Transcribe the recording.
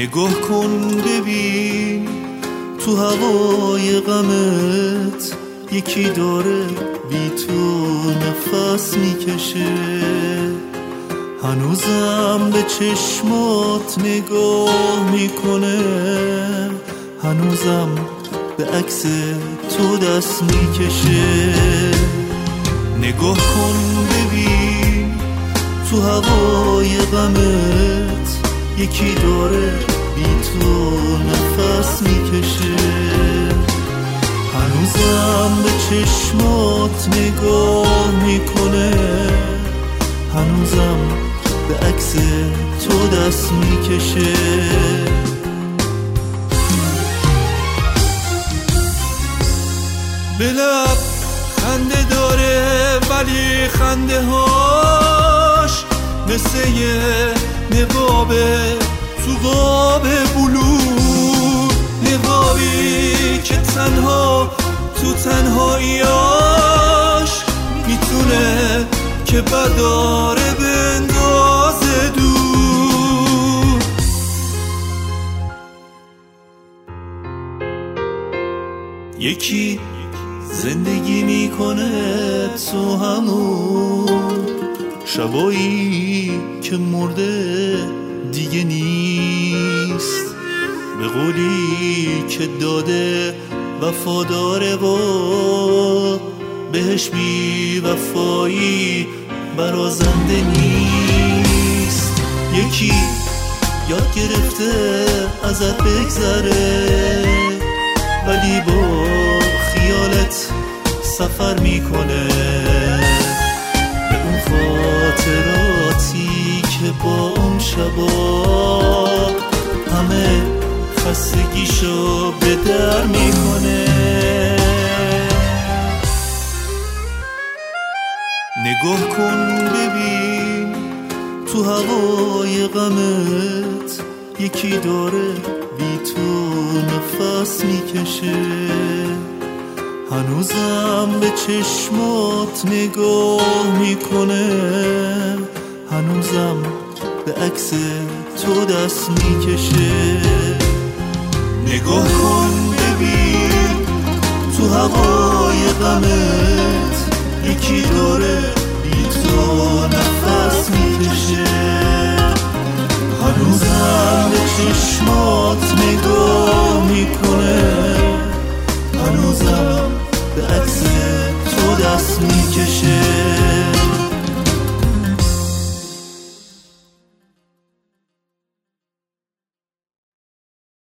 نگاه کن ببین تو هوای غمت یکی داره بی تو نفس میکشه، هنوزم به چشمات نگاه میکنه، هنوزم به عکس تو دست میکشه. نگاه کن ببین تو هوای غمت یکی داره بی تو نفس میکشه، هنوزم به چشمات نگاه میکنه، هنوزم به عکس تو دست میکشه. به لب خنده داره ولی خنده هاش مثل یه نقابه تو قاب بلور، نقابی که تنها تو تنهاییاش میتونه که برداره بندازه دور. یکی زندگی میکنه تو همون شبایی که مرده دیگه نیست، به قولی که داده وفاداره و بهش بی وفایی برازنده نیست. یکی یاد گرفته ازت بگذره ولی با خیالت سفر میکنه، به اون خاطراتی که با اون شبا همه خستگیشو به در میکنه. نگاه کن ببین تو هوای غمت یکی داره بی تو نفس میکشه، هنوزم به چشمات نگاه میکنه، هنوزم به عکس تو دست میکشه. نگاه کن ببین تو هوای غمت یکی داره بی تو نفس میکشه، هنوزم به چشمات نگاه میکنه، هنوزم به عکس تو دست میکشه.